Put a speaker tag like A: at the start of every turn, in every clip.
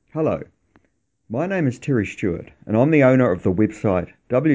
A: Hello, my name is Terry Stewart and I'm the owner of the website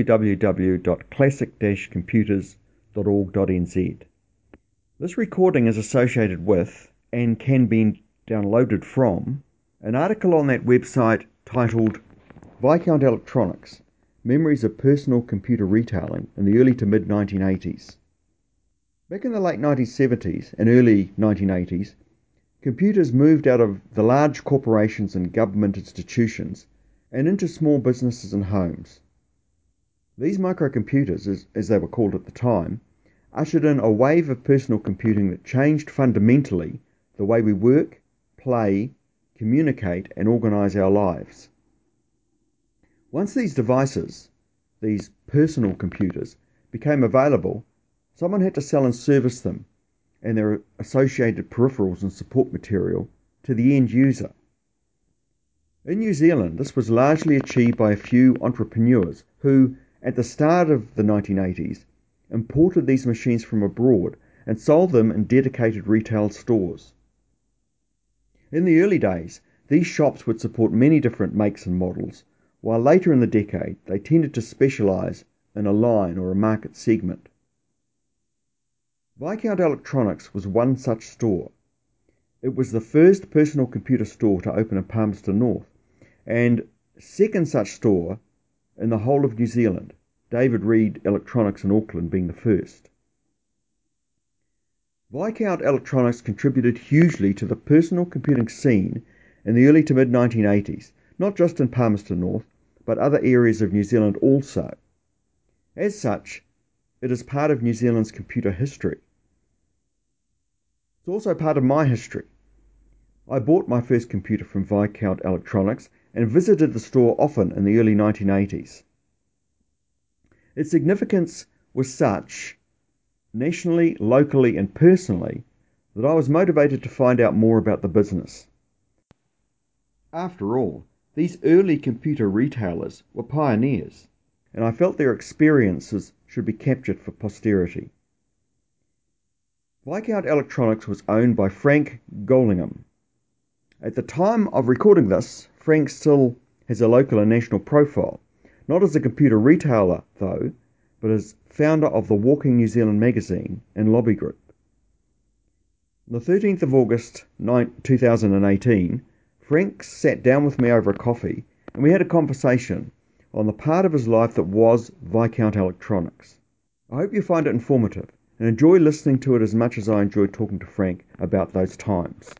A: www.classic-computers.org.nz. This recording is associated with and can be downloaded from an article on that website titled Viscount Electronics, Memories of Personal Computer Retailing in the Early to Mid 1980s. Back in the late 1970s and early 1980s, computers moved out of the large corporations and government institutions and into small businesses and homes. These microcomputers, as they were called at the time, ushered in a wave of personal computing that changed fundamentally the way we work, play, communicate, and organize our lives. Once these devices, these personal computers, became available, someone had to sell and service them and their associated peripherals and support material to the end user. In New Zealand, this was largely achieved by a few entrepreneurs who, at the start of the 1980s, imported these machines from abroad and sold them in dedicated retail stores. In the early days, these shops would support many different makes and models, while later in the decade they tended to specialize in a line or a market segment. Viscount Electronics was one such store. It was the first personal computer store to open in Palmerston North, and second such store in the whole of New Zealand, David Reed Electronics in Auckland being the first. Viscount Electronics contributed hugely to the personal computing scene in the early to mid 1980s, not just in Palmerston North, but other areas of New Zealand also. As such, it is part of New Zealand's computer history. It's also part of my history. I bought my first computer from Viscount Electronics and visited the store often in the early 1980s. Its significance was such, nationally, locally, and personally, that I was motivated to find out more about the business. After all, these early computer retailers were pioneers, and I felt their experiences should be captured for posterity. Viscount Electronics was owned by Frank Gollingham. At the time of recording this, Frank still has a local and national profile, not as a computer retailer though, but as founder of the Walking New Zealand magazine and lobby group. On the 13th of August 2018, Frank sat down with me over a coffee and we had a conversation on the part of his life that was Viscount Electronics. I hope you find it informative and enjoy listening to it as much as I enjoyed talking to Frank about those times.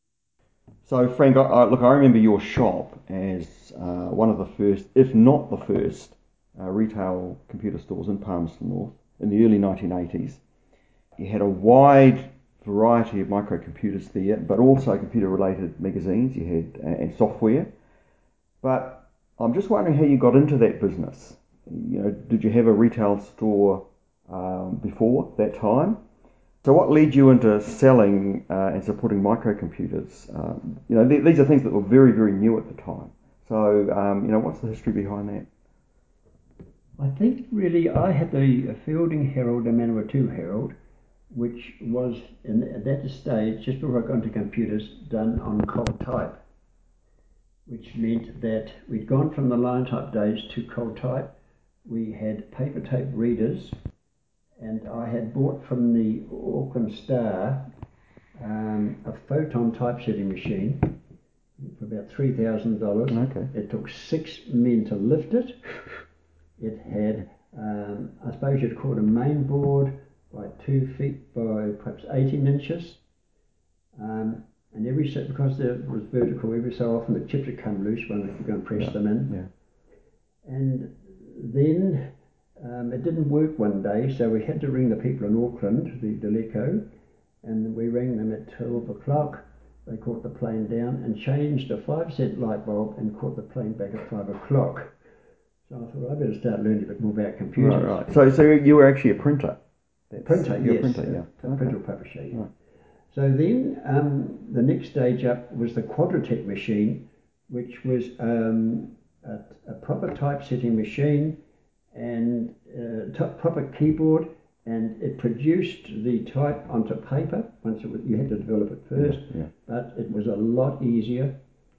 A: So Frank, I remember your shop as one of the first, if not the first, retail computer stores in Palmerston North in the early 1980s. You had a wide variety of microcomputers there, but also computer-related magazines you had and software. But I'm just wondering how you got into that business. Did you have a retail store before that time? So what led you into selling and supporting microcomputers? These are things that were very, very new at the time. So, what's the history behind that?
B: I think really I had the Fielding Herald and Manawatu Herald, which was at that stage, just before I got into computers, done on cold type, which meant that we'd gone from the line type days to cold type. We had paper tape readers, and I had bought from the Auckland Star a photon typesetting machine for about $3,000.
A: Okay.
B: It took 6 men to lift it. It had, I suppose you'd call it a main board by 2 feet by perhaps 18 inches. And because it was vertical, every so often the chips would come loose when we were going to press them in.
A: Yeah.
B: And then it didn't work one day, so we had to ring the people in Auckland, the Deleco, and we rang them at 12 o'clock. They caught the plane down and changed a 5-cent light bulb and caught the plane back at 5 o'clock. So I thought I better start learning a bit more about computers.
A: Right. So you were actually a printer.
B: Printer, yes.
A: Printer, yeah.
B: Printer or publisher, yeah.
A: Right.
B: So then the next stage up was the Quadratech machine, which was a proper typesetting machine and proper keyboard, and it produced the type onto paper. You had to develop it first,
A: Yeah.
B: but it was a lot easier.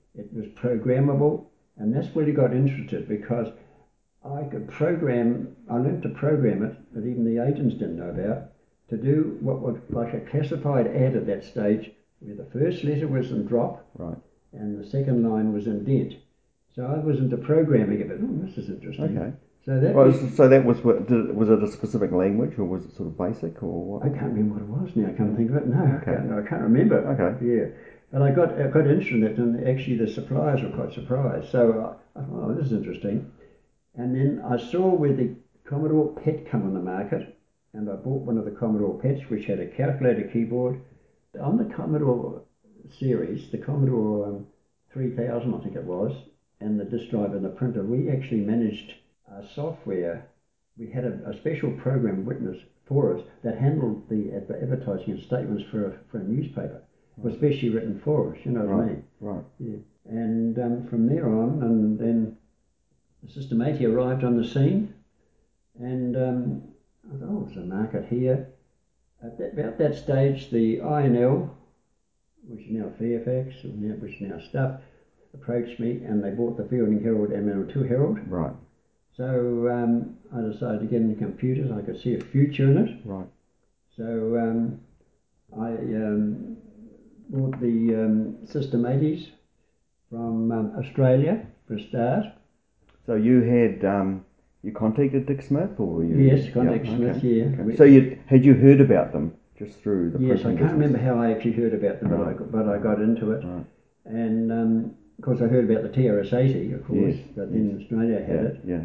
B: It was programmable, and that's where he got interested because I learned to program it, that even the agents didn't know about, to do what was like a classified ad at that stage, where the first letter was in drop,
A: right,
B: and the second line was in dent. So I was into programming of it. Oh, this is interesting.
A: okay.
B: So that
A: was it a specific language, or was it sort of basic, or what?
B: I can't remember what it was now. I can't think of it. No,
A: Okay.
B: I can't remember.
A: Okay.
B: Yeah, but I got interested in it, and actually the suppliers were quite surprised. So I thought, oh, this is interesting. And then I saw where the Commodore PET come on the market, and I bought one of the Commodore PETs, which had a calculator keyboard. On the Commodore series, the Commodore 3000, I think it was, and the disk drive and the printer, we actually managed software. We had a special program witness for us that handled the advertising and statements for a newspaper. It was specially written for us, you know what I mean?
A: Right.
B: Yeah. And from there on, and then System 80 arrived on the scene, and I thought, oh, there's a market here. About that stage, the INL, which is now Fairfax, which is now Stuff, approached me, and they bought the Fielding Herald and Manawatu Herald.
A: Right.
B: So I decided to get into computers. I could see a future in it.
A: Right.
B: So I bought the System 80s from Australia for a start.
A: So you contacted Dick Smith, or were you?
B: Yes, contacted Smith.
A: Okay.
B: Yeah.
A: Okay. So had you heard about them just through the
B: Yes, I
A: printing
B: can't
A: business?
B: remember how I actually heard about them,
A: Right.
B: but I got into it.
A: Right.
B: And of course, I heard about the TRS-80, of course,
A: Yes,
B: but then Australia had it.
A: Yeah.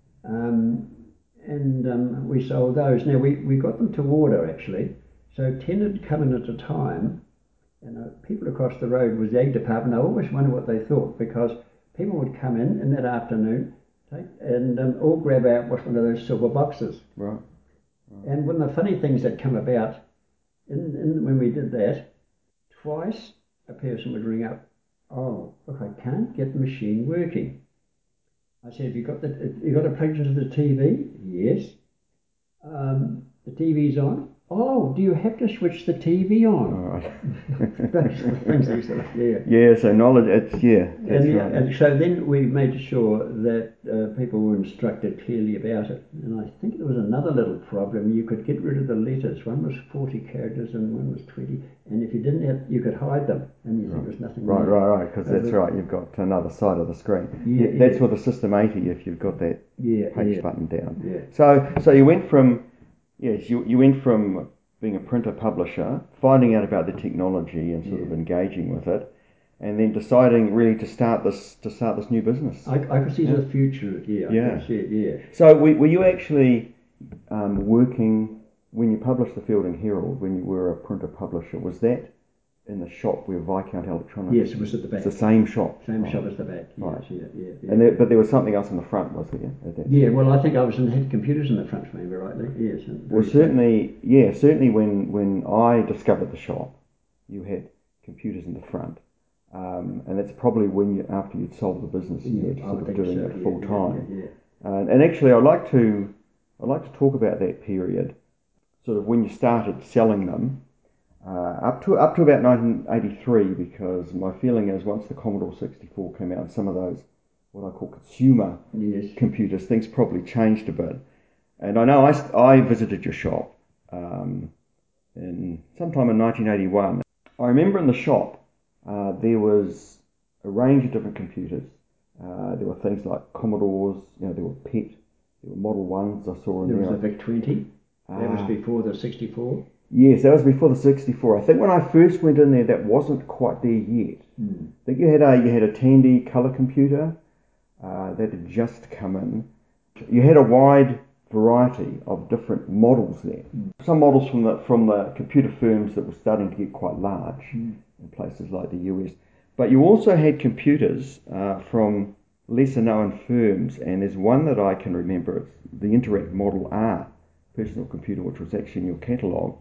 B: And we sold those. Now, we got them to order, actually. So 10 had come in at a time, and people across the road was the egg department. I always wondered what they thought, because people would come in that afternoon and all grab out one of those silver boxes.
A: Right.
B: And one of the funny things that come about, when we did that, twice a person would ring up, oh, look, I can't get the machine working. I said, have you got it plugged into the TV? Yes. The TV's on. Oh, do you have to switch the TV on?
A: All right.
B: Those things they used to, yeah.
A: Yeah, so knowledge, that's right.
B: And so then we made sure that people were instructed clearly about it. And I think there was another little problem. You could get rid of the letters. One was 40 characters and one was 20. And if you didn't have, you could hide them. And you think there was nothing there.
A: Right, because that's right. You've got another side of the screen. That's with the System 80 if you've got that H button down.
B: Yeah.
A: So you went from, you went from being a printer publisher, finding out about the technology and sort of engaging with it, and then deciding really to start this new business.
B: I could see the future. I could see it.
A: So were you actually working when you published the Fielding Herald, when you were a printer publisher? Was that in the shop where Viscount Electronics?
B: Yes, it was at the back.
A: It's the same shop.
B: Same shop as the back.
A: Right.
B: Yeah.
A: And but there was something else in the front, was there?
B: Yeah. Well, I think I was had computers in the front, if I remember rightly. Yes.
A: Well, certainly when I discovered the shop, you had computers in the front, and that's probably after you'd sold the business, and you were sort of doing it full time.
B: Yeah.
A: And actually, I'd like to talk about that period, sort of when you started selling them. Up to about 1983, because my feeling is once the Commodore 64 came out and some of those, what I call consumer computers, things probably changed a bit. And I know I visited your shop in sometime in 1981. I remember in the shop there was a range of different computers. There were things like Commodores, there were PET, there were Model 1s I saw in there.
B: There was the VIC-20. That was before the 64.
A: Yes, that was before the 64. I think when I first went in there, that wasn't quite there yet. I think you had a Tandy colour computer that had just come in. You had a wide variety of different models there. Some models from the computer firms that were starting to get quite large in places like the US. But you also had computers from lesser known firms, and there's one that I can remember. It's the Interact Model R personal computer, which was actually in your catalogue.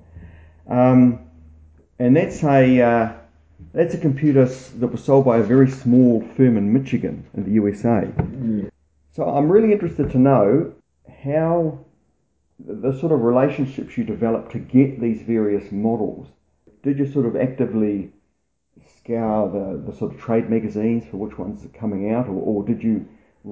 A: And that's a computer that was sold by a very small firm in Michigan in the USA. So I'm really interested to know how the sort of relationships you developed to get these various models. Did you sort of actively scour the sort of trade magazines for which ones are coming out, or did you,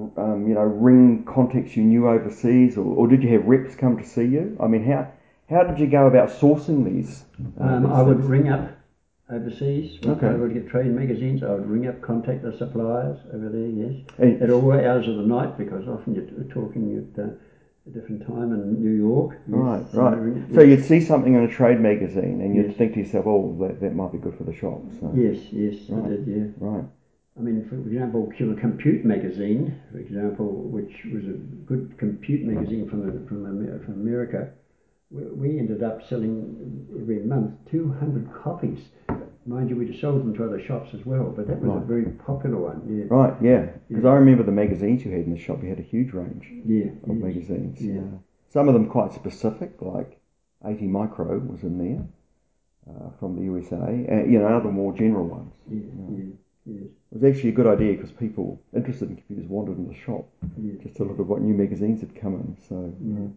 A: ring contacts you knew overseas, or did you have reps come to see you? I mean, how did you go about sourcing these?
B: I would ring up overseas.
A: Okay.
B: I would get trade magazines. I would ring up, contact the suppliers over there. Yes,
A: And-
B: at all hours of the night, because often you're talking at a different time in New York. Yes.
A: Right. So you'd see something in a trade magazine, and you'd
B: Yes.
A: think to yourself, "Oh, that might be good for the shop." So.
B: Yes,
A: Right.
B: I did. Yeah.
A: Right.
B: I mean, for example, Compute magazine, for example, which was a good compute magazine from America, we ended up selling every month 200 copies. Mind you, we sold them to other shops as well, but that was a very popular one. Yeah.
A: Right. Yeah. Because I remember the magazines you had in the shop. You had a huge range of magazines.
B: Yeah.
A: Some of them quite specific, like 80 Micro was in there from the USA. Other more general ones.
B: Yes.
A: It was actually a good idea because people interested in computers wandered in the shop just to look at what new magazines had come in. So.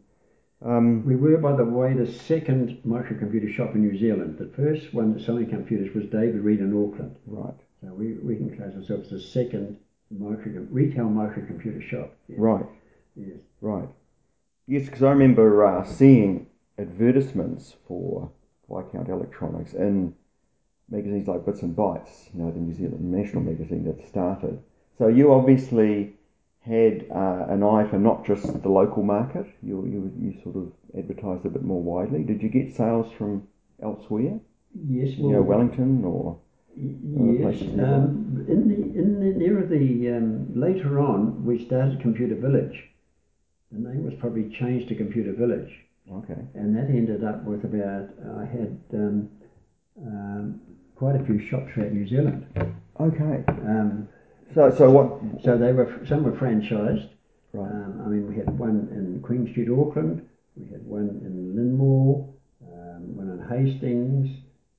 B: We were, by the way, the second microcomputer shop in New Zealand. The first one selling computers was David Reed in Auckland.
A: Right.
B: So we can class ourselves as the second retail microcomputer shop. Yes.
A: Right.
B: Yes.
A: Right. Yes, because I remember seeing advertisements for Viscount Electronics in magazines like Bits and Bytes, the New Zealand national magazine that started. So you obviously had an eye for not just the local market. You sort of advertised a bit more widely. Did you get sales from elsewhere?
B: Yes. Well,
A: Wellington or other places nearby?
B: In the near of the later on, we started Computer Village. The name was probably changed to Computer Village.
A: Okay.
B: And that ended up with I had quite a few shops throughout New Zealand.
A: Okay. So what?
B: So some were franchised.
A: Right.
B: I mean, we had one in Queen Street, Auckland. We had one in Lynmore, one in Hastings,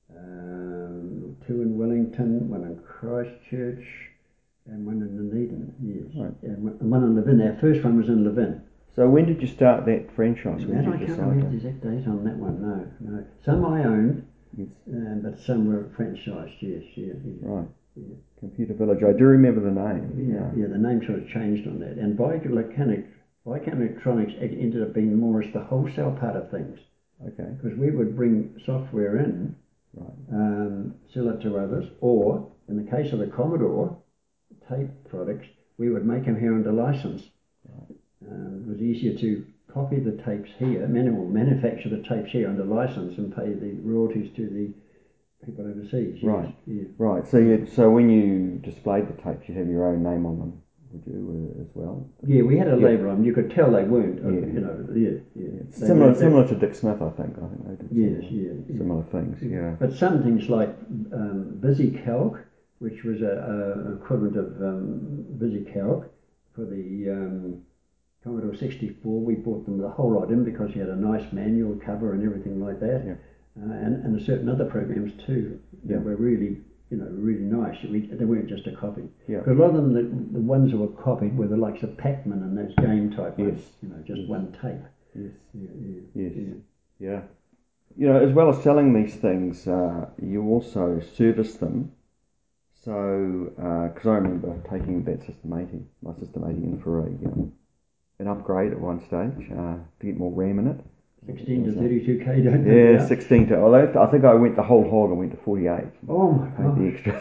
B: two in Wellington, one in Christchurch, and one in Dunedin. Yes.
A: Right.
B: And one in Levin. Our first one was in Levin.
A: So when did you start that franchise? When did
B: I
A: you
B: can't
A: decide
B: remember the exact date on that one. No. Some I owned,
A: Yes.
B: but some were franchised. Yes. Yeah.
A: Right.
B: Yeah.
A: Computer Village. I do remember the name.
B: Yeah. The name sort of changed on that. And Viscount Electronics ended up being more as the wholesale part of things.
A: Okay.
B: Because we would bring software in,
A: Right.
B: sell it to others, or in the case of the Commodore tape products, we would make them here under license.
A: Right.
B: It was easier to copy the tapes here, manufacture the tapes here under license and pay the royalties to the people overseas.
A: Right.
B: Yes.
A: Right. So when you displayed the tapes, you have your own name on them, would you, as well?
B: Yeah, we had a label on them. You could tell they weren't.
A: It's similar to Dick Smith, I think. I think they did similar things. Yeah.
B: But some things like VisiCalc, which was an equivalent of VisiCalc for the Commodore 64, we bought them the whole lot in because he had a nice manual cover and everything like that.
A: Yeah.
B: And certain other programs too that were really, really nice. They weren't just a copy.
A: Yeah.
B: Because a lot of them, the ones that were copied were the likes of Pac-Man and those game type ones. Just one tape.
A: Yes. Yeah. As well as selling these things, you also service them. So, because I remember taking my System 80 in for an upgrade at one stage to get more RAM in it.
B: 16 to 32K, don't you?
A: Yeah, 16 to. I think I went the whole hog and went to 48.
B: Oh my god!
A: The extra.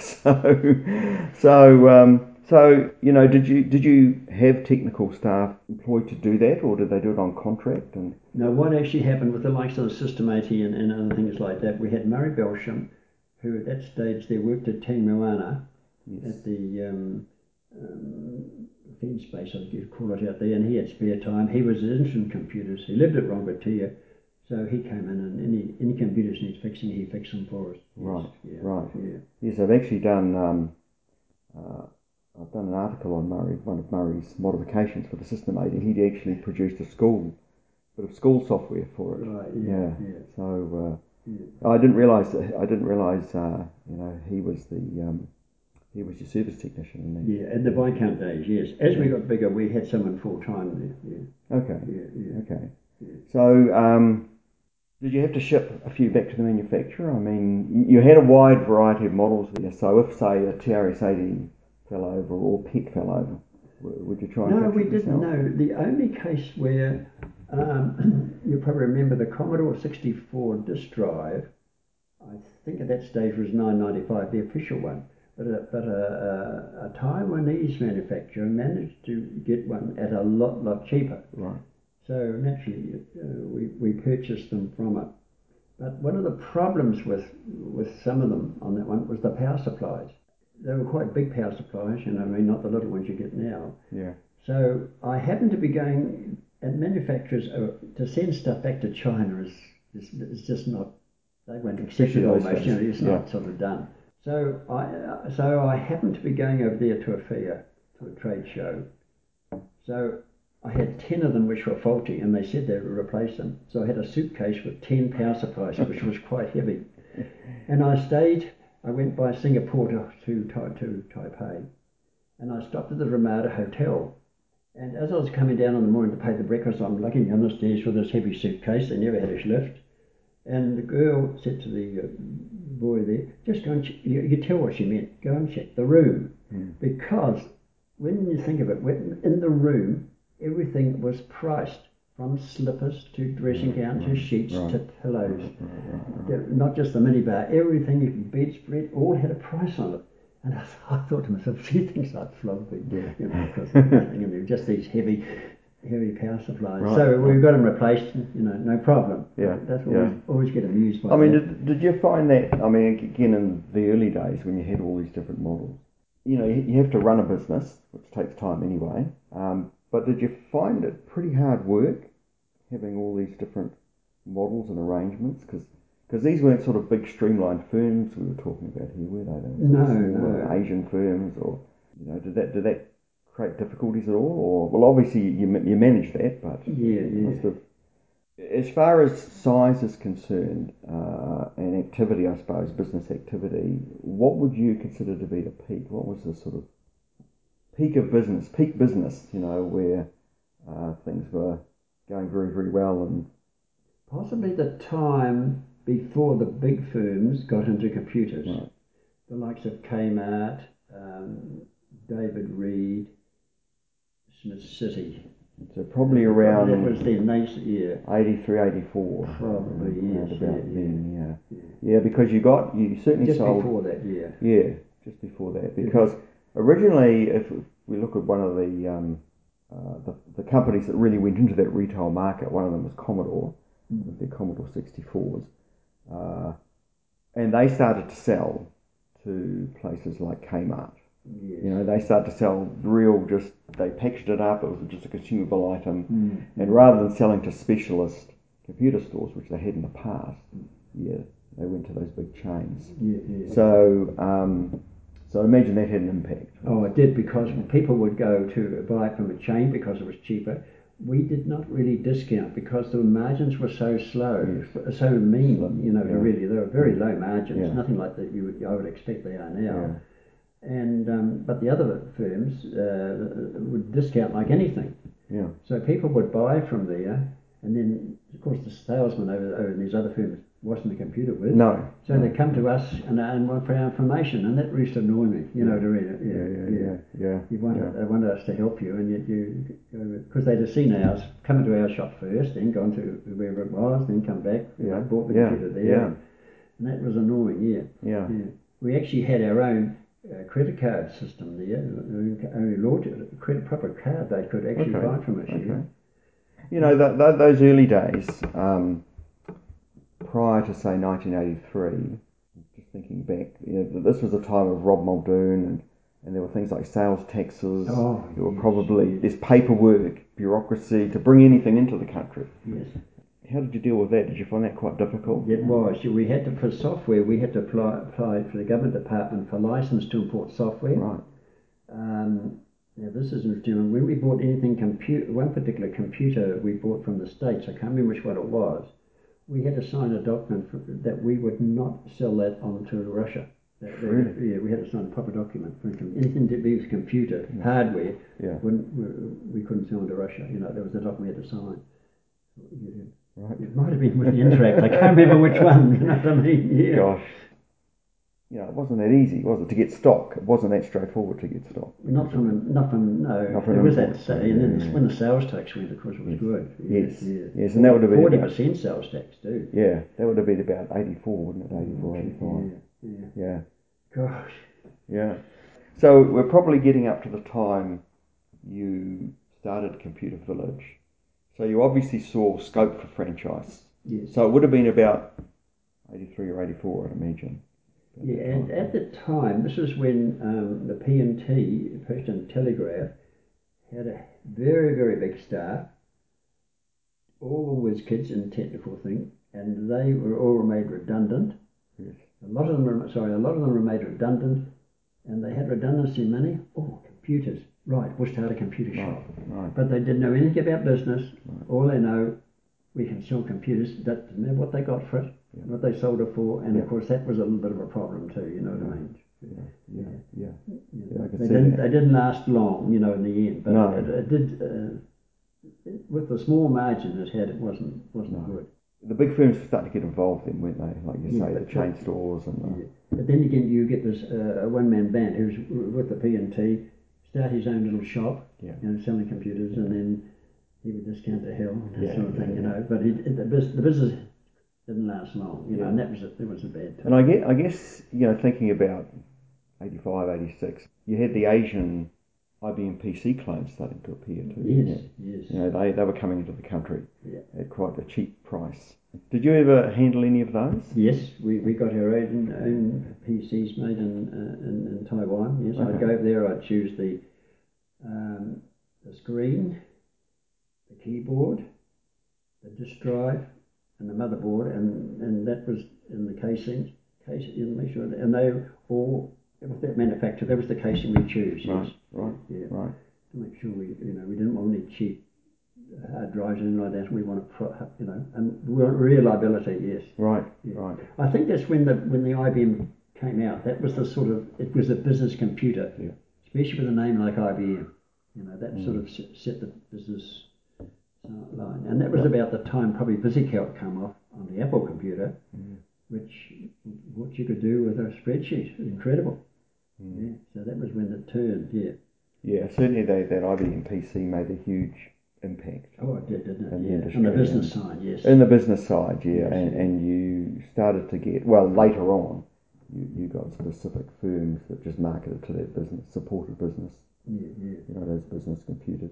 A: So did you have technical staff employed to do that, or did they do it on contract? And
B: no, what actually happened with the likes of the System 80 and other things like that, we had Murray Belsham, who at that stage they worked at Te Moana at the defence base, I think you'd call it out there, and he had spare time. He was interested in computers. He lived at Rongotia, so he came in and any computers needs fixing, he fixed them for us.
A: Right,
B: yes,
A: right.
B: Yeah.
A: Yes, I've actually done. I've done an article on one of Murray's modifications for the System 80. He'd actually produced a bit of school software for it.
B: Right. Yeah.
A: So I didn't realise he was he was your service technician in there.
B: Yeah, in the Viscount days, yes. As we got bigger, we had someone full time there. Yeah.
A: Okay.
B: Yeah.
A: Okay. So Did you have to ship a few back to the manufacturer? I mean, you had a wide variety of models there. So if, say, a TRS-80 fell over or PET fell over, would you try and
B: No,
A: fix
B: we
A: it
B: didn't
A: yourself?
B: know. The only case where you probably remember the Commodore 64 disk drive, I think at that stage was 995, the official one. But a Taiwanese manufacturer managed to get one at a lot cheaper.
A: Right.
B: So naturally, we purchased them from it. But one of the problems with some of them on that one was the power supplies. They were quite big power supplies, I mean, not the little ones you get now.
A: Yeah.
B: So I happened to be going, and manufacturers, to send stuff back to China is just not, they won't accept it almost, it's not sort of done. So I happened to be going over there to a fair, to a trade show. So I had 10 of them which were faulty, and they said they would replace them. So I had a suitcase with 10 power supplies, which was quite heavy. And I went by Singapore to Taipei, and I stopped at the Ramada Hotel. And as I was coming down in the morning to pay the breakfast, I'm looking down the stairs with this heavy suitcase. They never had a lift. And the girl said to the boy there, just go and check. You could tell what she meant. Go and check the room. Because when you think of it, in the room, everything was priced, from slippers to dressing gown to sheets to pillows. Not just the minibar, everything, bedspread, all had a price on it. And I thought to myself, she thinks I'd flog me, because nothing, and just these heavy power supplies. So we've got them replaced, no problem.
A: Yeah.
B: That's always get amused by.
A: I mean, did you find that, I mean, again, in the early days when you had all these different models, you have to run a business, which takes time anyway, but did you find it pretty hard work having all these different models and arrangements? Because these weren't sort of big streamlined firms we were talking about here, were they? They were smaller Asian firms, or did that create difficulties at all? Or, well, obviously you manage that, but must have. As far as size is concerned, and activity, I suppose, business activity, what would you consider to be the peak? What was the sort of peak business, where things were going very, very well? And
B: possibly the time before the big firms got into computers.
A: Right.
B: The likes of Kmart, David Reed, Smith City.
A: So probably around.
B: That was their nice year.
A: 83, 84.
B: Probably, yes.
A: About then, yeah. Because you certainly
B: just
A: sold.
B: Just before that year.
A: Yeah, just before that. Because originally, if we look at one of the companies that really went into that retail market, one of them was Commodore, with their Commodore 64s. And they started to sell to places like Kmart.
B: Yes.
A: They started to sell they packaged it up, it was just a consumable item, and rather than selling to specialist computer stores, which they had in the past, they went to those big chains.
B: Yeah.
A: So I imagine that had an impact.
B: Oh, it did, because people would go to buy it from a chain because it was cheaper. We did not really discount because the margins were so slow, so mean, really, they were very low margins, nothing like that I would expect they are now.
A: Yeah.
B: And but the other firms would discount like anything.
A: Yeah.
B: So people would buy from there, and then of course the salesman over in these other firms wasn't a computer whiz.
A: No.
B: So they come to us and want for our information, and that used to annoy me. To read it.
A: Yeah.
B: They wanted us to help you, and yet you go, because they'd have seen ours, come into our shop first, then gone to wherever it was, then come back, bought the computer there, and that was annoying. Yeah. We actually had our own credit card system there. Only launched a proper card they could actually buy from us.
A: Okay. Those early days, prior to say 1983, just thinking back, this was a time of Rob Muldoon, and there were things like sales taxes. There were probably there's paperwork, bureaucracy to bring anything into the country.
B: Yes.
A: How did you deal with that? Did you find that quite difficult?
B: It was. We had to, for software, we had to apply for the government department for license to import software.
A: Right.
B: Now this is interesting. When we bought anything one particular computer we bought from the States, I can't remember which one it was, we had to sign a document that we would not sell that on to Russia.
A: Really?
B: Yeah, we had to sign a proper document for anything to do with computer hardware.
A: Yeah.
B: We couldn't sell into Russia. There was a document we had to sign.
A: Right.
B: It might have been with the Interact. I can't remember which one. You know what I mean? Yeah.
A: Gosh. It wasn't that easy, was it, to get stock? It wasn't that straightforward to get stock.
B: Not from no.
A: Not from
B: There was
A: imports,
B: that, and then when the sales tax went, of course, it was good.
A: Yes, and that would have been
B: 40% sales tax too.
A: Yeah, that would have been about 84, wouldn't it? 84, 85.
B: Yeah. Gosh.
A: Yeah. So we're probably getting up to the time you started Computer Village. So you obviously saw scope for franchise.
B: Yes.
A: So it would have been about 83 or 84, I'd imagine.
B: Yeah, and at the time, this was when the P&T, Post and Telegraph, had a very, very big staff, all whiz kids in technical thing, and they were all made redundant.
A: Yes.
B: A lot of them were made redundant, and they had redundancy money. Oh, computers. Right, we'll start a computer shop.
A: Right.
B: But they didn't know anything about business.
A: Right.
B: All they know, we can sell computers. That didn't know what they got for it, what they sold it for, and of course that was a little bit of a problem too. You know what I mean?
A: Yeah.
B: They didn't last long, in the end. But
A: No.
B: it did. With the small margin it had, it wasn't good.
A: The big firms were starting to get involved then, weren't they? Like you say, the chain stores and.
B: But then again, you get this one-man band who's with the P&T, start his own little shop, selling computers, and then he would discount to hell, that sort of thing, But the business didn't last long, and that was a bad time.
A: And I guess thinking about 85, 86, you had the Asian IBM PC clones starting to appear too.
B: Yes.
A: They were coming into the country at quite a cheap price. Did you ever handle any of those?
B: Yes, we got our own PCs made in Taiwan. Yes, okay. I'd go over there. I'd choose the screen, the keyboard, the disk drive, and the motherboard, and that was in the casing. Make sure, and they all. With that manufacturer, that was the casing we choose. Yes.
A: Right.
B: To make sure we didn't want any cheap hard drives or anything like that. We wanted, and we want reliability. Yes.
A: Right.
B: I think that's when the IBM came out. That was it was a business computer, especially with a name like IBM. That sort of set the business line, and that was about the time probably VisiCalc came off on the Apple computer. Which what you could do with a spreadsheet, incredible. Yeah, so that was when it turned.
A: Yeah, certainly that IBM PC made a huge impact.
B: Oh, it did, didn't it?
A: In the industry,
B: on the business side, yes.
A: In the business side,
B: Yes,
A: and you started to get later on. You got specific firms that just marketed to that business, supported business. Those business computers.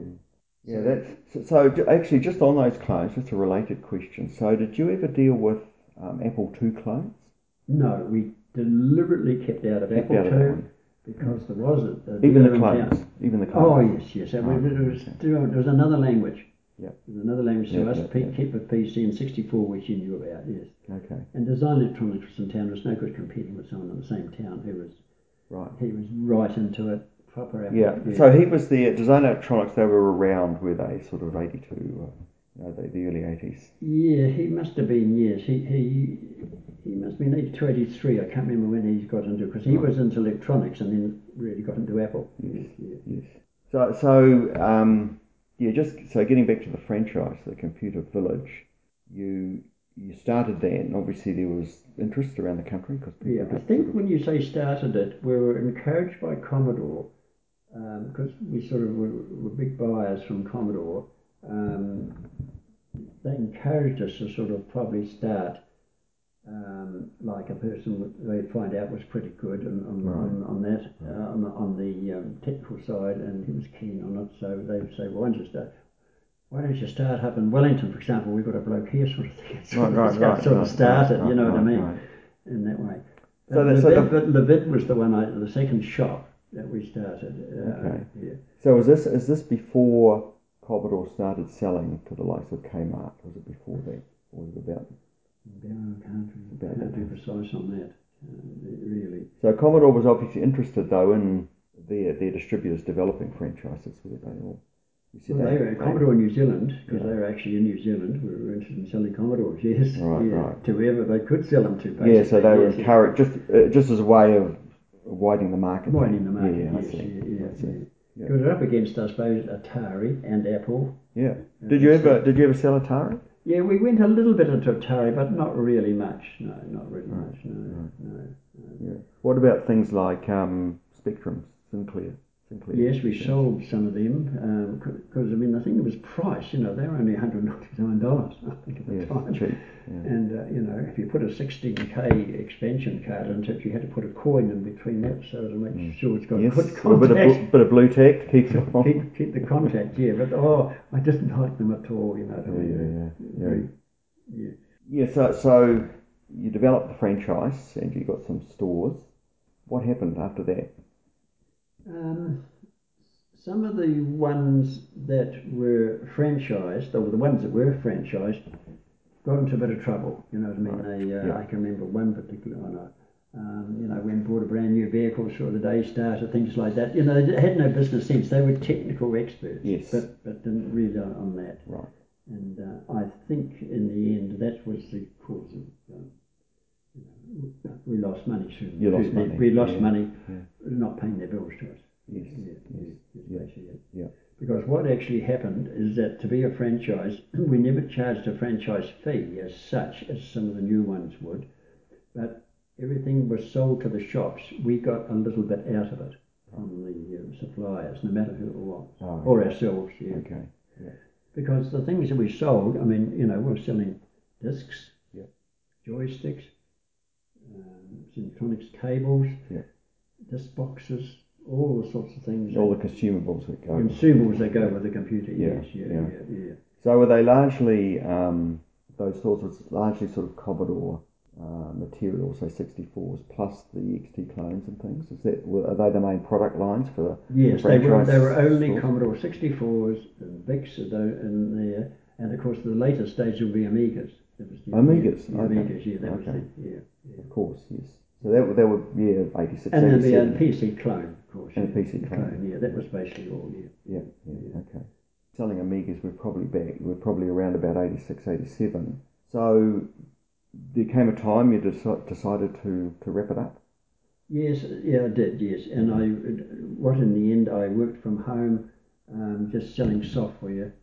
A: So actually, just on those clones, just a related question. So, did you ever deal with Apple II clones?
B: No, we deliberately kept out of Apple II because there was
A: even the clones.
B: Oh yes. There was another language.
A: Yep.
B: There was another language to us. Kept with PC and 64, which you knew about. Yes.
A: Okay.
B: And Design Electronics was in town. There was no good competing with someone in the same town who was
A: right.
B: He was right into it. Proper Apple.
A: Yeah. So he was the Design Electronics. They were around, were they? Sort of 82. The early 80s.
B: Yeah, he must have been. Yes, he must have been 82, 83. I can't remember when he got into it because he was into electronics and then really got into Apple.
A: Yes. So getting back to the franchise, the Computer Village, you started that, and obviously there was interest around the country because people.
B: I think when you say started it, we were encouraged by Commodore because we sort of were big buyers from Commodore. They encouraged us to sort of probably start like a person they'd find out was pretty good on the technical side, and he was keen on it. So they'd say, "Why don't you start up in Wellington, for example? We've got a bloke here," sort of thing. Sort of started, you know what I mean, in that way. But Levid was the second shop that we started.
A: Okay. So is this before Commodore started selling to the likes of Kmart? Was it before that, or was it about?
B: I can't be precise on that, really.
A: So Commodore was obviously interested, though, in their distributors developing franchises, were they all?
B: They were Commodore New Zealand, because they were actually in New Zealand. We were interested in selling Commodores, yes.
A: Right.
B: To whoever they could sell them to, basically.
A: Yeah, so they were encouraged, just as a way of widening the market.
B: Widening the market, I see. Because they're up against, I suppose, Atari and Apple.
A: Yeah. Did you ever sell Atari?
B: Yeah, we went a little bit into Atari, but not really much. No, not really much. No,
A: Right.
B: no.
A: Yeah. What about things like Spectrums, Sinclair
B: Yes, we
A: machines?
B: sold some of them because I mean I think it was price. You know, they were only $199, I think, at the
A: Yes,
B: time.
A: cheap. Yeah.
B: And you know, if you put a 16K expansion card into it, you had to put a coin in between that so to make sure it's got
A: Yes,
B: good
A: a
B: contact.
A: bit of blue tack to keep it on.
B: Keep the contact, yeah. But I didn't like them at all. You know what I mean?
A: Yeah.
B: Yeah.
A: Yeah, so you developed the franchise and you got some stores. What happened after that?
B: Some of the ones that were franchised, or the ones that were franchised, got into a bit of trouble. You know what I mean?
A: Right.
B: I can remember one particular one. You know, when bought a brand new vehicle for the day starter, things like that. You know, they had no business sense. They were technical experts,
A: Yes.
B: but didn't read on that.
A: Right.
B: And I think in the end that was the cause of. We lost money soon.
A: You lost money.
B: We lost money not paying their bills to us.
A: Yes.
B: Basically it.
A: Yeah.
B: Because what actually happened is that to be a franchise, we never charged a franchise fee as such as some of the new ones would, but everything was sold to the shops. We got a little bit out of it from the suppliers, no matter who it was, or ourselves. Yeah.
A: Okay. Yeah.
B: Because the things that we sold, I mean, you know, we were selling discs, joysticks, Centronics cables, disc boxes, all the sorts of things.
A: All the consumables that go.
B: Consumables that go with the computer. Yes.
A: So were they largely those stores was largely sort of Commodore materials, so 64s plus the XT clones and things? Are they the main product lines for the
B: Yes, they were only
A: stores?
B: Commodore 64s and VICs in there, and of course the later stage will be Amigas.
A: Amigas,
B: Amigas, yeah, that
A: okay.
B: was
A: Of course, yes. So that would 86,
B: and then the
A: 87.
B: PC clone, of course.
A: And the PC clone.
B: Yeah, that was basically all.
A: Okay. Selling Amigas, we're probably around about 86, 87. So there came a time you decided to wrap it up.
B: Yes, I did. Yes, and in the end I worked from home, just selling software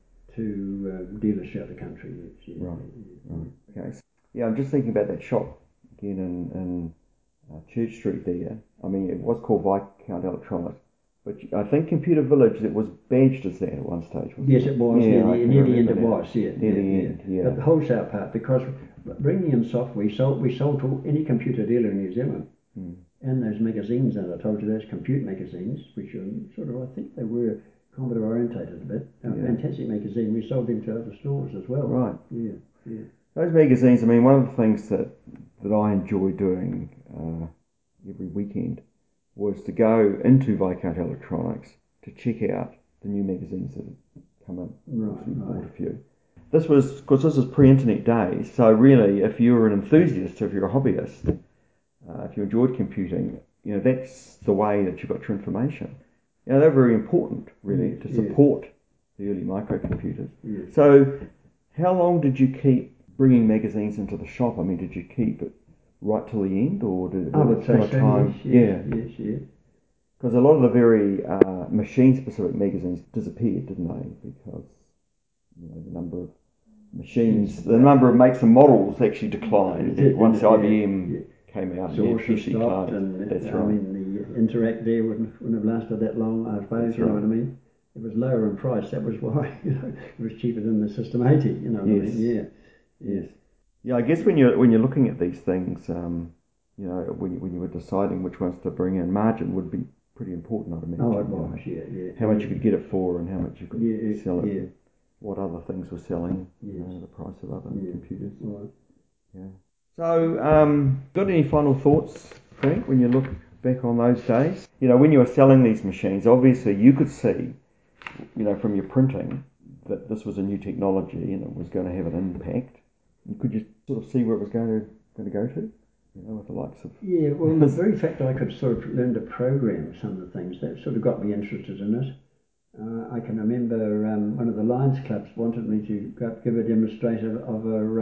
B: to dealers throughout the country. Yes,
A: Right. Okay. Yeah, I'm just thinking about that shop again in Church Street there. I mean, it was called Viscount Electronics, but I think Computer Village, it was badged as that at one stage, wasn't
B: Yes,
A: it?
B: it was.
A: Yeah,
B: Near the end it
A: now.
B: was.
A: Near the end, yeah.
B: But the wholesale part, because bringing in software, we sold to any computer dealer in New Zealand. And those magazines that I told you, those compute magazines, which are sort of, I think they were Commodore orientated a bit. Fantastic magazine. We sold them to other stores as well.
A: Right.
B: Yeah.
A: Those magazines, I mean, one of the things that I enjoy doing every weekend was to go into Viscount Electronics to check out the new magazines that had come in. We bought a few. This was pre-internet days, so really, if you were an enthusiast, if you're a hobbyist, if you enjoyed computing, you know, that's the way that you got your information. You know, they're very important, really, to support the early microcomputers.
B: Yes.
A: So, how long did you keep bringing magazines into the shop? I mean, did you keep it right till the end, or did
B: I would say so,
A: time?
B: Yes.
A: Because a lot of the very machine-specific magazines disappeared, didn't they? Because the number of machines, the number of makes and models actually declined once IBM came out.
B: It's also stopped, and
A: that's
B: I
A: right.
B: mean the Interact there wouldn't have lasted that long, I suppose. You know what I mean? It was lower in price. That was why it was cheaper than the System 80. You know what I mean? Yes.
A: Yeah, I guess when you're looking at these things, when you were deciding which ones to bring in, margin would be pretty important, I'd imagine.
B: Oh, it was. Yeah.
A: How much you could get it for, and how much you could sell it.
B: Yeah.
A: What other things were selling, the price of other computers.
B: Right.
A: Yeah. So, got any final thoughts, Frank, when you look back on those days? You know, when you were selling these machines, obviously you could see, from your printing, that this was a new technology and it was going to have an impact. And could you sort of see where it was going to go to? With the likes of...
B: Yeah, well, the very fact that I could sort of learn to program some of the things, that sort of got me interested in it. I can remember one of the Lions clubs wanted me to give a demonstration of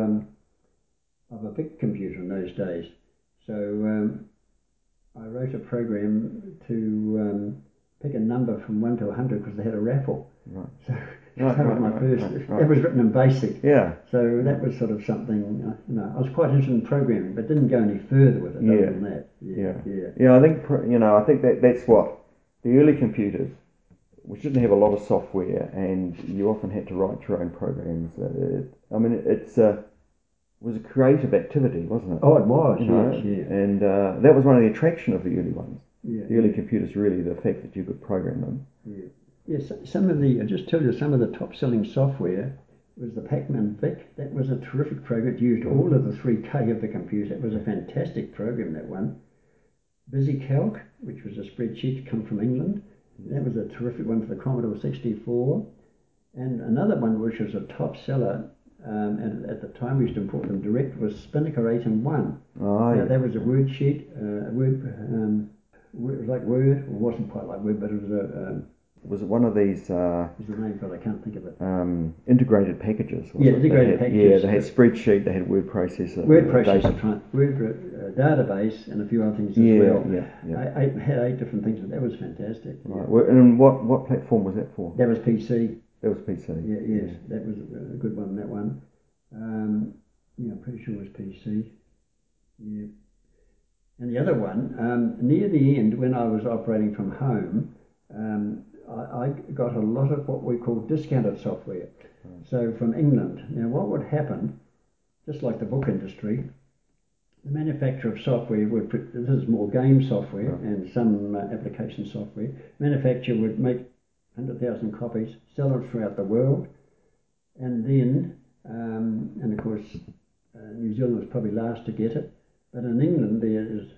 B: a big computer in those days. So I wrote a program to pick a number from 1 to 100 because they had a raffle.
A: Right.
B: So That was my first. It was written in BASIC.
A: Yeah.
B: So that was sort of something. I was quite interested in programming, but didn't go any further with it other than that.
A: Yeah. I think I think that's what the early computers, which didn't have a lot of software, and you often had to write your own programs. It was a creative activity, wasn't it?
B: Oh, it was.
A: Yes. And that was one of the attraction of the early ones.
B: Yeah.
A: The early computers, really, the fact that you could program them.
B: Yeah. Yes, I'll just tell you, some of the top-selling software was the Pacman Vic. That was a terrific program. It used all of the 3K of the computer. It was a fantastic program, that one. BusyCalc, which was a spreadsheet come from England. That was a terrific one for the Commodore 64. And another one which was a top seller, and at the time we used to import them direct, was Spinnaker 8 and 1.
A: Oh,
B: Now, that was a word sheet, like Word, or wasn't quite like Word, but it was
A: was it one of these?
B: What's the name for it? I can't think of it.
A: Integrated packages.
B: Integrated packages.
A: Yeah, they had spreadsheet, they had word processor.
B: Word database, and a few other things as well.
A: Yeah.
B: I had 8 different things, but that was fantastic.
A: Right. Yeah. And what platform was that for?
B: That was PC.
A: That was PC.
B: Yes, that was a good one. That one. I'm pretty sure it was PC. Yeah. And the other one, near the end, when I was operating from home, I got a lot of what we call discounted software. So from England. Now, what would happen, just like the book industry, the manufacturer of software would put, this is more game software and some application software, manufacturer would make 100,000 copies, sell them throughout the world, and then, and of course, New Zealand was probably last to get it, but in England, the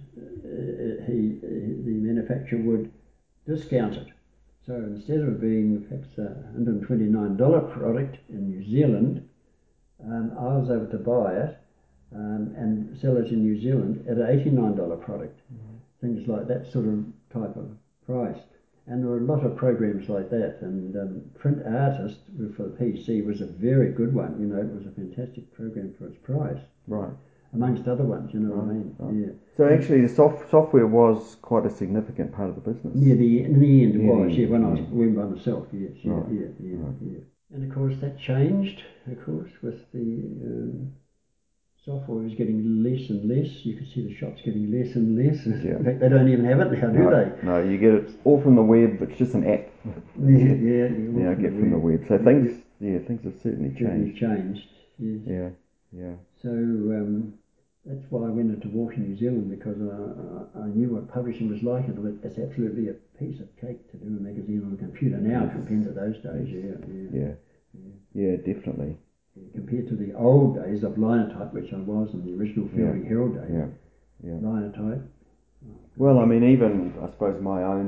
B: manufacturer would discount it. So instead of being perhaps a $129 product in New Zealand, I was able to buy it and sell it in New Zealand at an $89 product. Things like that sort of type of price. And there were a lot of programs like that. And Print Artist for the PC was a very good one. It was a fantastic program for its price.
A: Right.
B: Amongst other ones, what I mean.
A: Right.
B: Yeah.
A: So actually, the software was quite a significant part of the business.
B: In the end it was. When I was working by myself. Yes.
A: Right.
B: Yeah. And of course that changed. Of course, with the software was getting less and less. You could see the shops getting less and less. In fact, they don't even have it now, do they?
A: No, you get it all from the web. It's just an app.
B: Yeah.
A: Get from the web. So things have certainly changed.
B: Yes.
A: Yeah.
B: So that's why I went into Water New Zealand, because I knew what publishing was like, and it's absolutely a piece of cake to do a magazine on a computer now compared to those days.
A: Yeah, definitely.
B: Compared to the old days of linotype, which I was in the original Fielding Herald days. Linotype.
A: Well, I mean, even I suppose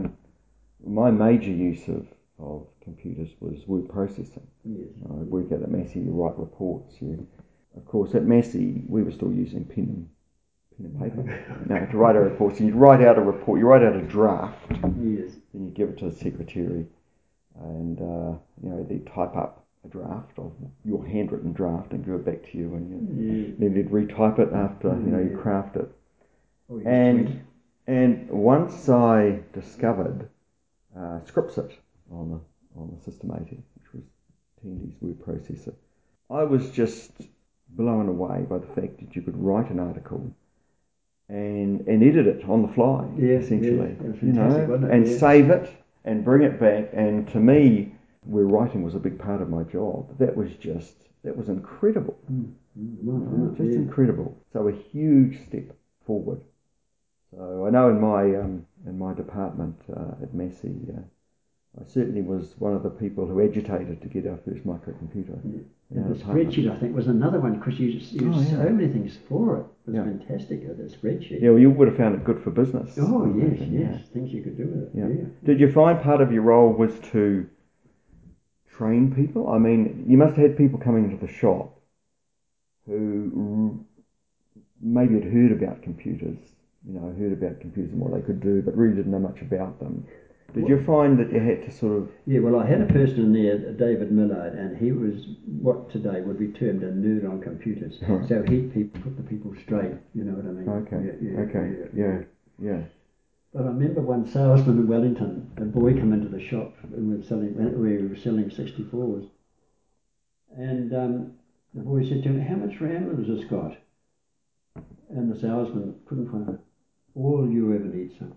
A: my major use of computers was word processing.
B: Yes.
A: I work out at Massey, you write reports. Of course, at Massey, we were still using pen and paper. To write a report. So you'd write out a report, you write out a draft,
B: yes,
A: then you give it to the secretary, and they'd type up a draft of your handwritten draft and give it back to you, and then they'd retype it after you craft it.
B: Oh, yes,
A: and once I discovered Scriptsit on the System 80, which was Tandy's word processor, I was just blown away by the fact that you could write an article and edit it on the fly, essentially, and save it and bring it back. And to me, where writing was a big part of my job, that was incredible, just incredible. So a huge step forward. So I know in my department at Massey, I certainly was one of the people who agitated to get our first microcomputer.
B: And the spreadsheet, I think, was another one, because you used so many things for it. It was fantastic, the spreadsheet.
A: Yeah, well, you would have found it good for business.
B: Oh, yes, things you could do with it. Yeah.
A: Did you find part of your role was to train people? I mean, you must have had people coming into the shop who maybe had heard about computers and what they could do, but really didn't know much about them. Did you find that you had to sort of...
B: Yeah, well, I had a person in there, David Millard, and he was what today would be termed a nerd on computers. Right. So he'd put the people straight, you know what I mean?
A: Okay. Yeah.
B: But I remember one salesman in Wellington, a boy come into the shop, and we were selling 64s, And the boy said to him, "How much RAM has this got?" And the salesman couldn't find it. "All you ever need, son."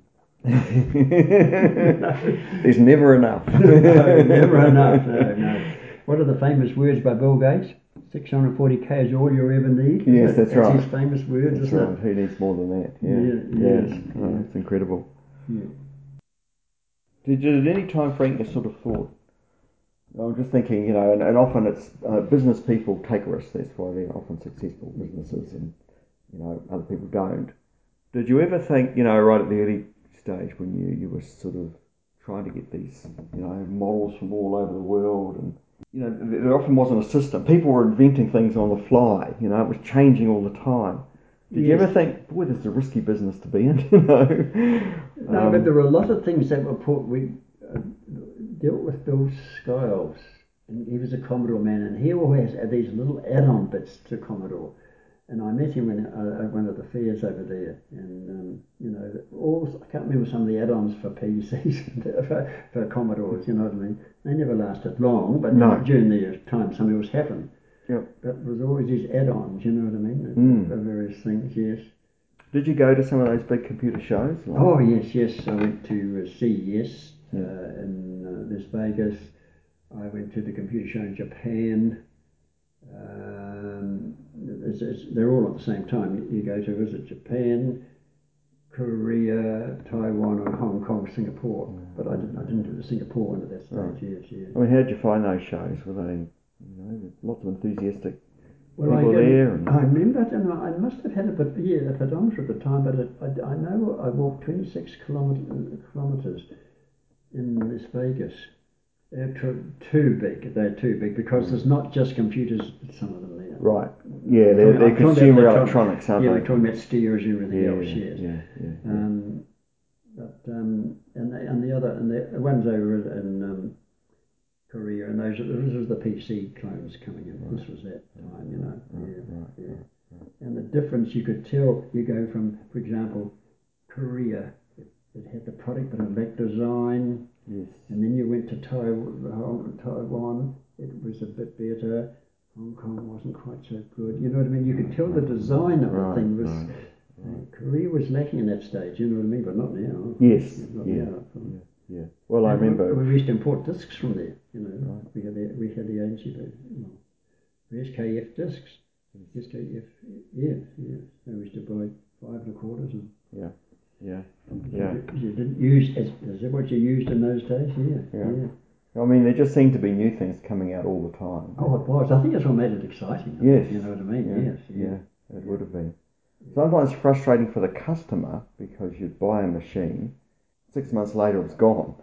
A: There's never enough.
B: No, never enough. No. What are the famous words by Bill Gates? 640k is all you ever need.
A: Yes, that's right.
B: That's his famous words,
A: That's
B: isn't
A: right.
B: it?
A: Who needs more than that? Yeah.
B: Yes.
A: Oh, it's incredible.
B: Yeah.
A: Did any time, Frank, you sort of thought, I'm just thinking, and often it's business people take risks. That's why they're often successful businesses, and other people don't. Did you ever think, right at the early stage when you were sort of trying to get these, models from all over the world, and there often wasn't a system. People were inventing things on the fly. It was changing all the time. Did you ever think, boy, this is a risky business to be in?
B: No, but there were a lot of things that were put. We dealt with Bill Skiles, and he was a Commodore man, and he always had these little add-on bits to Commodore. And I met him at one of the fairs over there, and I can't remember some of the add-ons for PCs for Commodores. You know what I mean? They never lasted long, but during the time something was happened.
A: Yep.
B: But there was always these add-ons. You know what I mean? For various things. Yes.
A: Did you go to some of those big computer shows?
B: Oh yes. I went to CES in Las Vegas. I went to the computer show in Japan. They're all at the same time. You go to visit Japan, Korea, Taiwan, and Hong Kong, Singapore. But I didn't do the Singapore one at that stage. Yes.
A: I mean, how did you find those shows? Were they, lots of enthusiastic
B: people
A: there?
B: I remember, I must have had a pedometer at the time, but I know I walked 26 kilometers in Las Vegas. They're too big. They're too big because there's not just computers. Some of them there.
A: Right. Yeah, they're consumer electronics, aren't they?
B: Yeah, we're talking about steers and everything else. Yes. And the ones over in Korea, and this was the PC clones coming in. Right. This was that time, Right. And the difference you could tell. You go from, for example, Korea. It had the product but a lacked design.
A: Yes.
B: And then you went to Taiwan, it was a bit better. Hong Kong wasn't quite so good. You know what I mean? You could tell the design of the thing was. Right. Korea was lacking in that stage. You know what I mean? But not now.
A: Yes.
B: Not now.
A: Yeah. Well, I remember
B: we used to import discs from there. Right. We had the agency, but SKF discs. SKF. Yeah. They used to buy 5 1/4s and.
A: Yeah.
B: You didn't use, is that what you used in those days? Yeah.
A: I mean, there just seemed to be new things coming out all the time.
B: Oh, it was. I think that's what made it exciting.
A: Yes.
B: You know what I mean?
A: Yeah. It would have been. Sometimes frustrating for the customer because you'd buy a machine, 6 months later it was gone.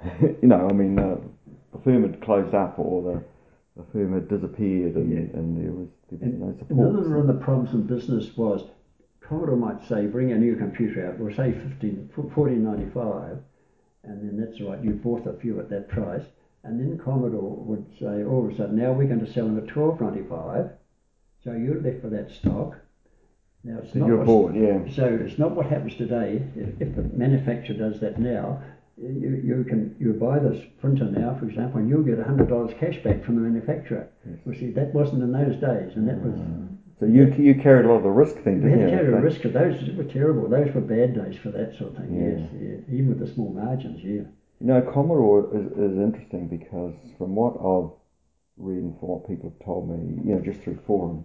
A: The firm had closed up or the firm had disappeared and there was no support.
B: Another of the problems in business was Commodore might say, bring a new computer out, or say $14.95, and then that's right, you bought a few at that price, and then Commodore would say, all of a sudden, now we're going to sell them at $12.95, so you're left with that stock. Now it's not
A: you're bored,
B: So it's not what happens today. If the manufacturer does that now, you buy this printer now, for example, and you'll get $100 cash back from the manufacturer. Yes. Well, see, that wasn't in those days, and that was.
A: So you carried a lot of the risk thing, didn't you?
B: We had to carry a risk. Those were terrible. Those were bad days for that sort of thing. Yes. Even with the small margins.
A: Commodore is interesting because from what I've read and from what people have told me, just through forums,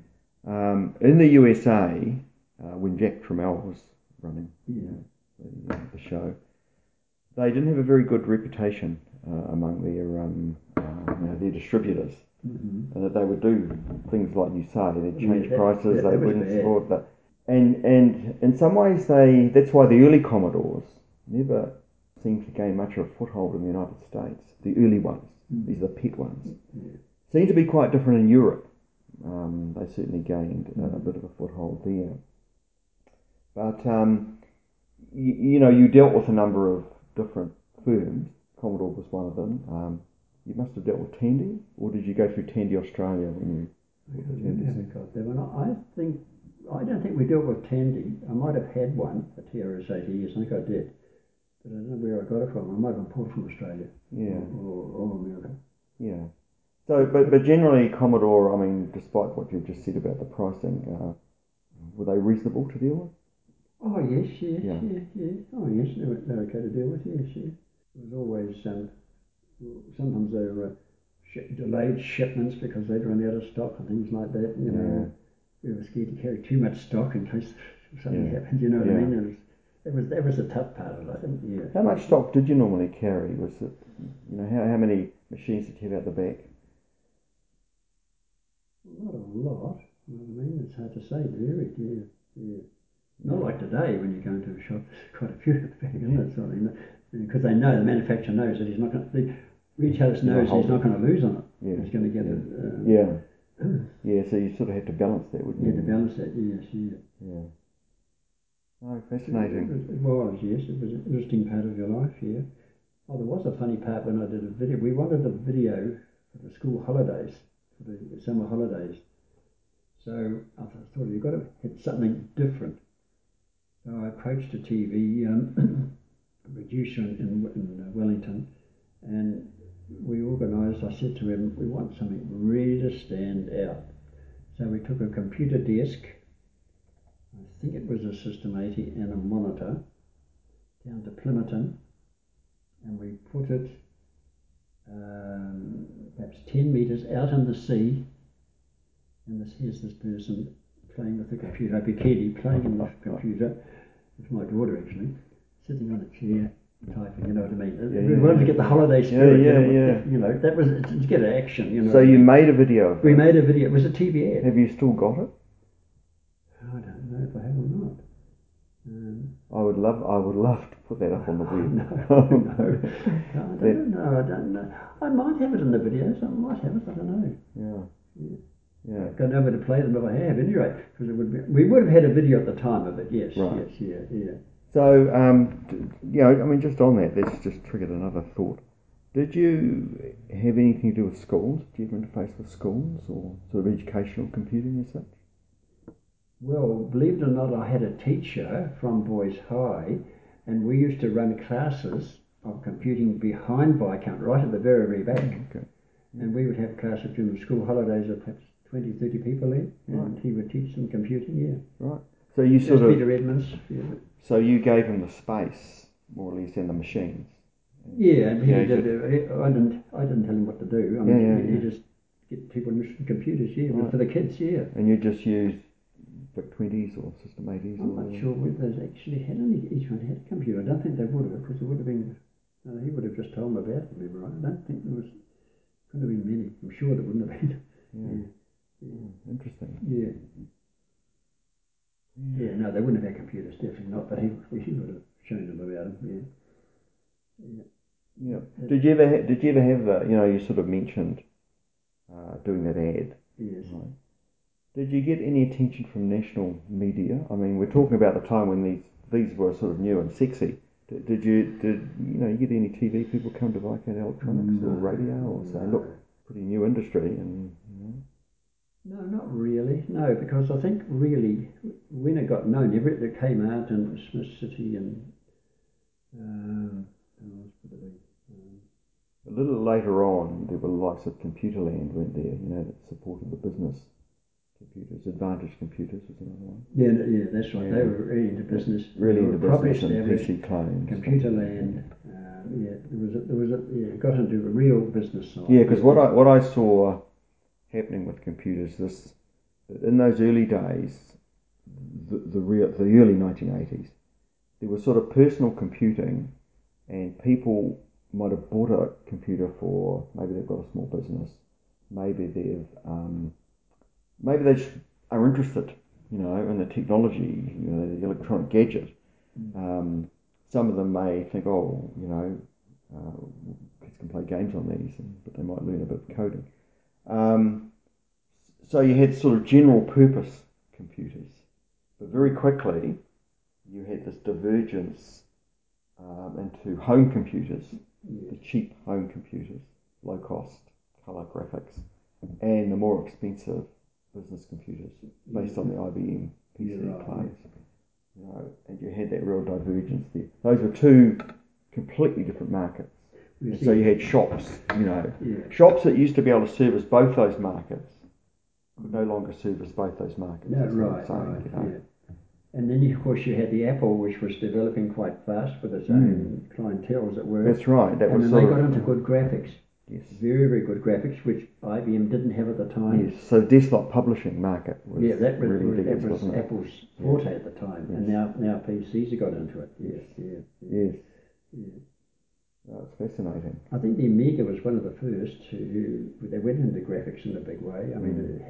A: in the USA, when Jack Tramiel was running the show, they didn't have a very good reputation among their distributors. Mm-hmm. And that they would do things like you say, they'd change prices, they wouldn't support that. And in some ways that's why the early Commodores never seemed to gain much of a foothold in the United States. The early ones, these are the pet ones, seem to be quite different in Europe. They certainly gained a bit of a foothold there. But you dealt with a number of different firms. Commodore was one of them. You must have dealt with Tandy, or did you go through Tandy Australia when you?
B: I haven't got that one. I don't think we dealt with Tandy. I might have had one for TRS 80 years. I think I did, but I don't know where I got it from. I might have imported from Australia.
A: Yeah.
B: Or America.
A: Yeah. So, but generally, Commodore, I mean, despite what you've just said about the pricing, were they reasonable to deal with?
B: Oh yes, yeah. Oh yes, they're okay to deal with. Yes, yeah. There was always sometimes they were delayed shipments because they'd run out of stock and things like that. You know, we were scared to carry too much stock in case something happened. You know what I mean? That was the tough part of it, I think. Yeah.
A: How much stock did you normally carry? Was it, you know, how many machines did you have out the back?
B: Not a lot. You know what I mean? It's hard to say. It varied. Yeah. Not like today when you go into a shop, there's quite a few at the back, isn't it? Sort of, because they know, the manufacturer knows that he's not going to, the retailer knows he's not going to lose on it.
A: Yeah.
B: He's going to get it.
A: Yeah, so you sort of had to balance that, wouldn't you?
B: Yeah, to balance that, yes, yeah.
A: Yeah. Oh, fascinating.
B: It was, yes. It was an interesting part of your life, yeah. Oh, there was a funny part when I did a video. We wanted a video for the school holidays, for the summer holidays. So I thought, you've got to hit something different. So I approached a TV producer in Wellington, and we organised. I said to him, we want something really to stand out. So we took a computer desk, I think it was a System 80 and a monitor, down to Plympton, and we put it perhaps 10 metres out in the sea, and here's this person playing with the computer, Bikini playing in the computer, with my daughter actually, sitting on a chair typing, you know what I mean? We wanted to get the holiday spirit, you know, that was to get action, you know.
A: So you made a video of it?
B: We made a video, it was a TV ad.
A: Have you still got it?
B: I don't know if I have or not.
A: I would love to put that up on the web.
B: I don't know. I might have it in the videos, I might have it, I don't know. Yeah. I've got nowhere to play them if I have, anyway, because we would have had a video at the time of it, yes,
A: right.
B: Yes, yeah.
A: So, you know, I mean, just on that, that's just triggered another thought. Did you have anything to do with schools? Do you have interface with schools or sort of educational computing as such?
B: Well, believe it or not, I had a teacher from Boys High, and we used to run classes of computing behind Viscount, right at the very, very back.
A: Okay.
B: And we would have classes during the school holidays of perhaps 20, 30 people in, and he would teach them computing, yeah.
A: Right. So you sort of...
B: Peter Edmonds, yeah.
A: So you gave him the space, more or less, and the machines.
B: Yeah, and I didn't tell him what to do. I mean, he just get people interested in computers, right. For the kids, yeah.
A: And you just used VIC-20s or System 80s?
B: I'm not sure whether they actually had any, each one had a computer. I don't think they would have, because it would have been, he would have just told them about them, right? I don't think there was, couldn't have been many. I'm sure there wouldn't have been.
A: Interesting.
B: Yeah, no, they wouldn't have had computers, definitely not, but he would have shown them about them,
A: yeah. Did you ever have the, you know, you sort of mentioned doing that ad.
B: Yes.
A: Right? Did you get any attention from national media? I mean, we're talking about the time when these were sort of new and sexy. Did you get any TV people come to Viscount Electronics or radio or say, look, pretty new industry and
B: No, not really. No, because I think really when it got known, it came out in Smith City and
A: a little later on, there were the likes of Computerland went there, you know, that supported the business computers. Advantage Computers was another one.
B: Yeah, that's right. Yeah. They were really into business.
A: Really into business and PC clones.
B: Computerland. It got into a real business side.
A: Yeah, because what I saw happening with computers, in those early days, the early 1980s, there was sort of personal computing, and people might have bought a computer for, maybe they've got a small business, maybe they are interested, you know, in the technology, you know, the electronic gadget. Some of them may think, oh, you know, kids can play games on these, but they might learn a bit of coding. So you had sort of general purpose computers, but very quickly you had this divergence into home computers, the cheap home computers, low cost, colour graphics, and the more expensive business computers based on the IBM PC clones. You know, and you had that real divergence there. Those were two completely different markets. And so you had shops,
B: Yeah.
A: shops that used to be able to service both those markets could no longer service both those markets.
B: No,
A: that's what I'm
B: right,
A: saying,
B: right, yeah. And then, of course, you had the Apple, which was developing quite fast with its own clientele, as it were.
A: That's right. That
B: and
A: was
B: then they got into good graphics.
A: Yes.
B: Very, very good graphics, which IBM didn't have at the time.
A: Yes. So the desktop publishing market was
B: that was,
A: really big,
B: that was
A: wasn't it?
B: Apple's forte at the time,
A: Yes.
B: and now PCs have got into it.
A: Yes. That's fascinating.
B: I think the Amiga was one of the first who they went into graphics in a big way. I mean, it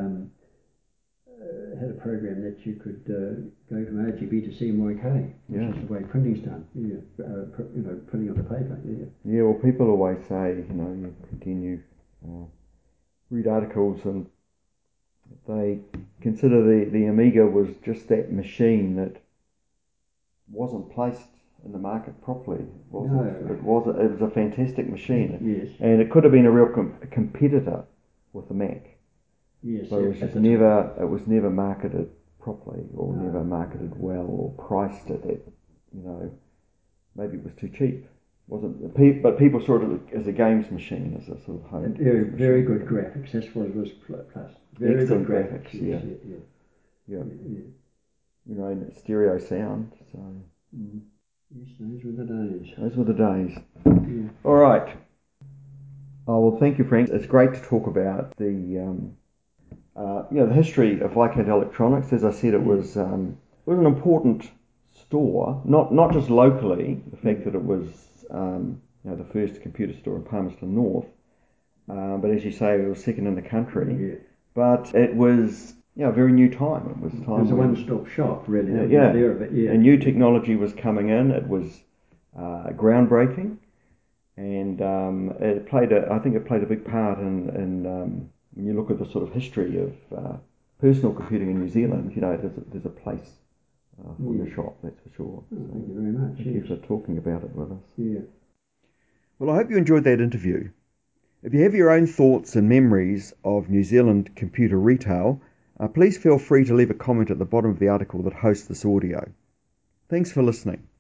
B: had a program that you could go from RGB to CMYK, which is the way printing's done. Printing on the paper.
A: Yeah. Well, people always say, you continue read articles, and they consider the Amiga was just that machine that wasn't placed in the market properly. It was a fantastic machine.
B: Yes.
A: And it could have been a real competitor with the Mac.
B: Yes.
A: But it was never marketed properly, or never marketed well, or priced at that. Maybe it was too cheap. But people saw it as a games machine, as a sort of home.
B: Very good graphics. That's what it was. Plus, very
A: excellent
B: good graphics.
A: Yeah. And stereo sound. So.
B: Yes, those were the days.
A: Those were the days.
B: Yeah.
A: All right. Oh, well, thank you, Frank. It's great to talk about the history of Viscount Electronics. As I said, it was an important store, not just locally. The fact that it was the first computer store in Palmerston North, but as you say, it was second in the country.
B: Yeah.
A: But it was a very new time. It was
B: a one-stop shop, really.
A: And new technology was coming in. It was groundbreaking, and it played a big part in when you look at the sort of history of personal computing in New Zealand. There's a place for your shop, that's for sure.
B: Oh, thank you very much.
A: Thank you for talking about it with us.
B: Yeah.
A: Well, I hope you enjoyed that interview. If you have your own thoughts and memories of New Zealand computer retail, please feel free to leave a comment at the bottom of the article that hosts this audio. Thanks for listening.